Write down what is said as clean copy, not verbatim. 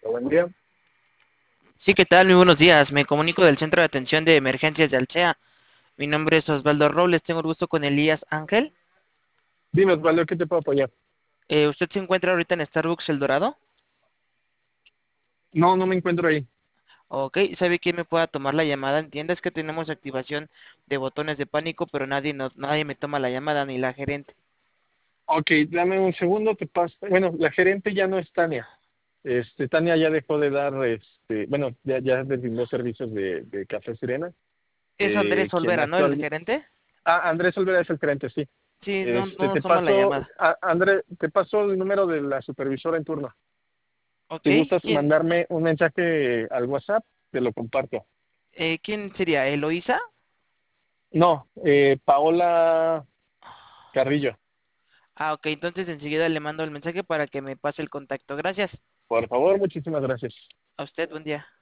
Buen día. Sí, ¿qué tal? Muy buenos días. Me comunico del Centro de Atención de Emergencias de Alsea. Mi nombre es Osvaldo Robles. Tengo el gusto con Elías Ángel. Dime, Osvaldo, ¿qué te puedo apoyar? ¿Usted se encuentra ahorita en Starbucks El Dorado? No, no me encuentro ahí. Ok, ¿sabe quién me pueda tomar la llamada? Entiendes que tenemos activación de botones de pánico, pero nadie me toma la llamada, ni la gerente. Ok, dame un segundo, te paso. Bueno, la gerente ya no es Tania. Tania ya dejó de dar, bueno, ya deslindó servicios de Café Sirena. Es Andrés Quien Olvera, ¿no? El actual... gerente. Andrés Olvera es el gerente, sí. Sí, no nos Te toma la paso, llamada. Andrés, te paso el número de la supervisora en turno. Ok, Si gustas ¿quién, mandarme un mensaje al WhatsApp, te lo comparto. ¿quién sería? ¿Eloísa? No, Paola Carrillo, Ah, ok, entonces enseguida le mando el mensaje para que me pase el contacto. Gracias. por favor, muchísimas gracias. A usted, buen día.